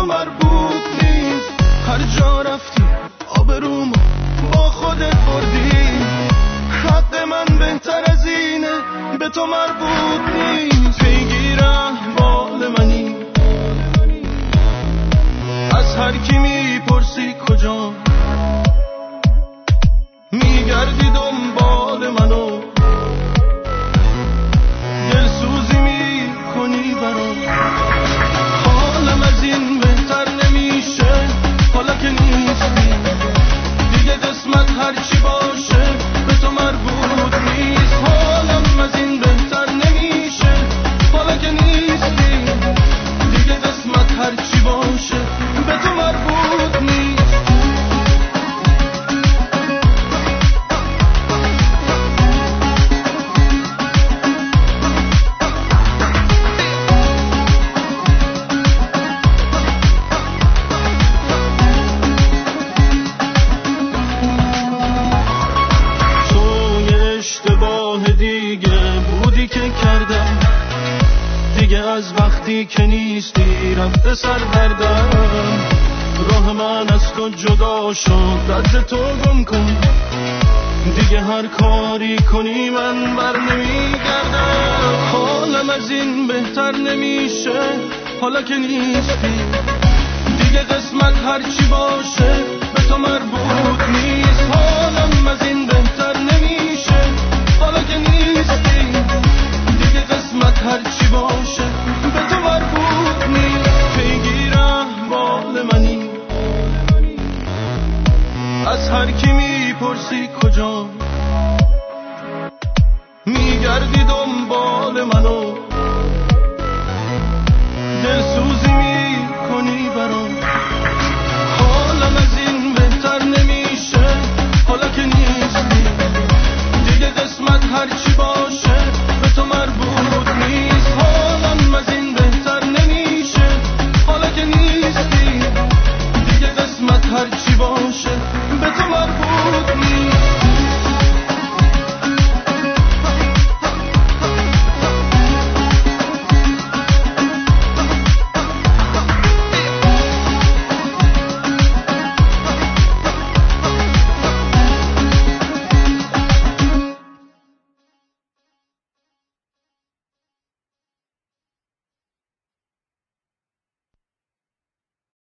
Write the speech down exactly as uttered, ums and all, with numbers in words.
مربوط نیست. هر جا رفتی آبرومو با خودت بردی. حق من بهتر از اینه، به تو مربوط نیست. پیگیر احوال منی، از هر کی میپرسی کجا، میگردی دنبال منو، دلسوزی میکنی برام. حالم از این بهتر نمیشه حالا که نیستی دیگه. قسمت هرچی باشه به تو مربوط نیست. حالم از این بهتر نمیشه حالا که نیستی دیگه. قسمت هرچی باشه به تو مربوط نیست. از وقتی که نیستی رفته سردردم. راه من از تو جدا شد، رد تو گم کن دیگه. هر کاری کنی من بر نمیگردم. حالم از این بهتر نمیشه حالا که نیستی دیگه. قسمت هرچی باشه به تو مربوط نیست. حالم از این بهتر نمیشه حالا که نیستی دیگه. قسمت هرچی باشه